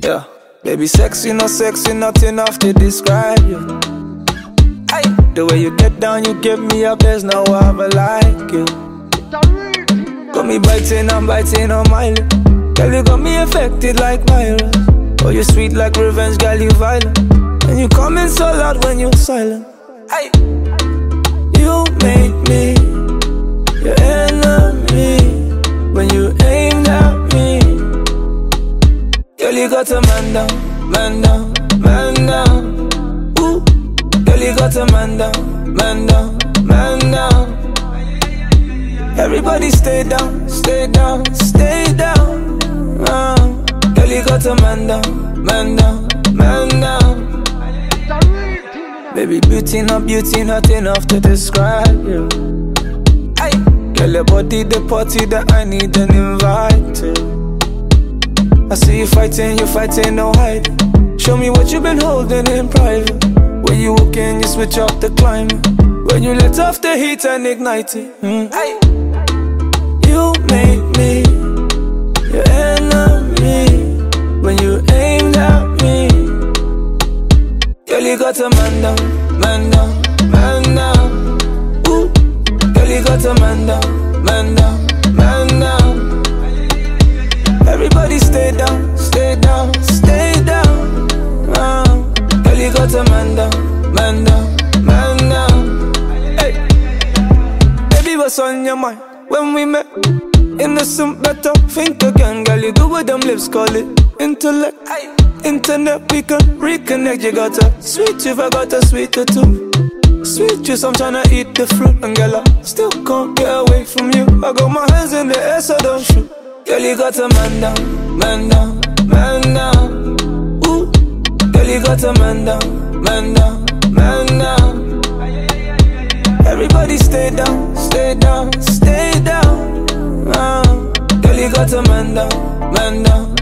Yeah, baby, sexy, no sexy, not enough to describe you. Hey, the way you get down, you give me up, there's no other like you. Got me biting, I'm biting on my lip. Girl, you got me affected like virus. Oh, you sweet like revenge, girl, you violent. And you coming so loud when you're silent. Hey, you make me your enemy when you aimed at me. Girl, you got a man down, man down, man down. Ooh, girl, you got a man down, man down, man down. Everybody stay down, stay down, stay down. Girl, you got a man down, man down, man down. Baby, beauty, not enough to describe you. Hey, girl, your body, the party that I need an invite to. I see you fighting, no hiding. Show me what you've been holding in private. When you walk in, you switch up the climate. When you let off the heat and ignite it. Hey, you make me your enemy when you aimed at me. Girl, you got a man down, man down, man down. Ooh, girl, you got a man down, man down, man down. Everybody stay down, stay down, stay down. Girl, you got a man down, man down, man down. Hey, baby, what's on your mind? When we met, innocent, better think again. Girl, you do what them lips call it intellect. Hey, internet, we can reconnect. You got a sweet tooth, I got a sweeter too. Sweet juice, I'm tryna eat the fruit. And girl, I still can't get away from you. I got my hands in the air, so don't shoot. Girl, you got a man down, man down, man down. Ooh, girl, you got a man down, man down, man down. Everybody stay down, stay down, stay down. Girl, you got a man down, man down,